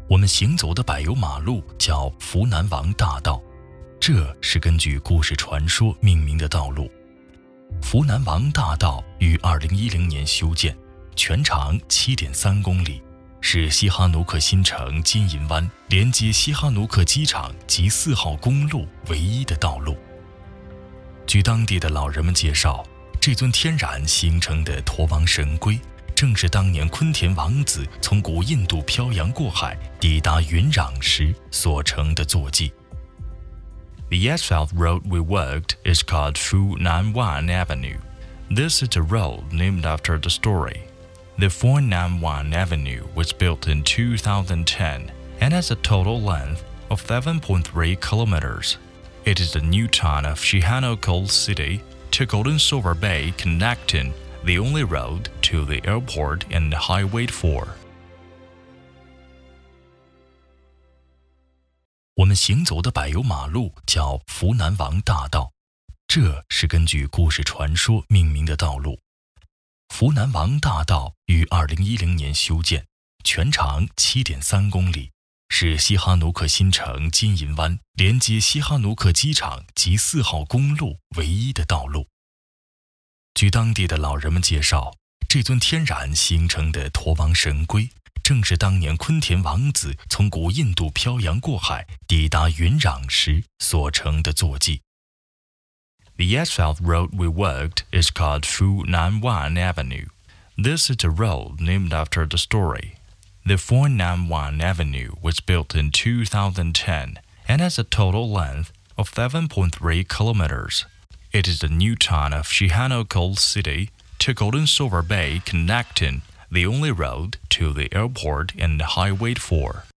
我们行走的柏油马路叫福南王大道，这是根据故事传说命名的道路。福南王大道于2010年修建，全长7.3公里，是西哈努克新城金银湾连接西哈努克机场及4号公路唯一的道路。据当地的老人们介绍，这尊天然形成的驼王神龟正是当年昆田王子从古印度漂洋过海抵达云壤时所成的坐骑。The asphalt road we walked is called Fu Nan Wan Avenue. This is a road named after the story. The Fu Nan Wan Avenue was built in 2010 and has a total length of 7.3 kilometers. It is the new town of Sihanoukville City to Golden Silver Bay, connecting the only road to the airport and Highway 4. 我们行走的柏油马路叫福南王大道，这是根据故事传说命名的道路。福南王大道于2010年修建，全长7.3公里，是西哈努克新城金银湾连接西哈努克机场及4号公路唯一的道路。据当地的老人们介绍，这尊天然形成的驼王神龟正是当年昆田王子从古印度漂洋过海抵达云壤时所乘的坐骑。The asphalt road we walked is called Fu Nan Wan Avenue. This is a road named after the story. The Fu Nan Wan Avenue was built in 2010 and has a total length of 7.3 kilometers. It is the new town of Sihanoukville City to Golden Silver Bay, connecting the only road to the airport and Highway 4.